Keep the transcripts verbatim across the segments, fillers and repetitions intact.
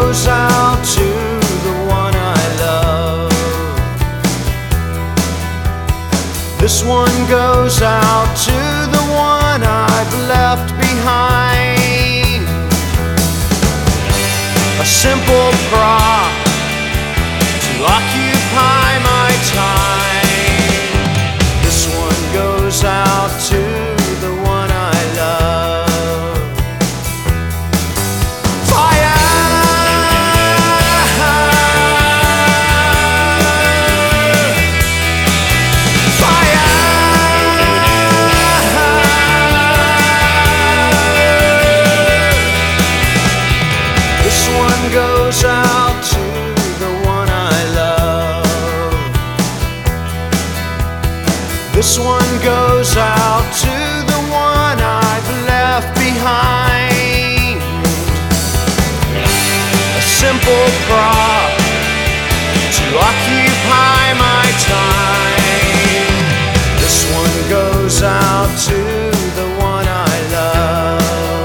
goes out to the one I love. This one goes out to the one I've left behind. A simple prop to occupy my time. This one goes out to the one I love. Fire! Fire! This one goes out to the one I love. This one goes out to the one I've left behind. A simple prop to occupy my time. This one goes out to the one I love.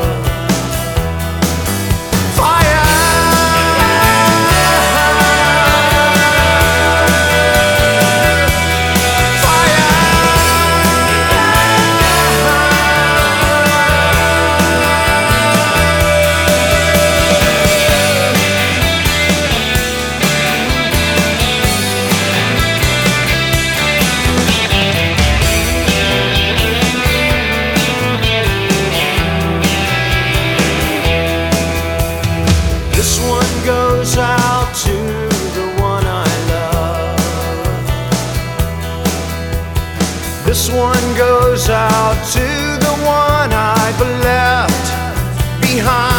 This one goes out to the one I love. This one goes out to the one I've left behind.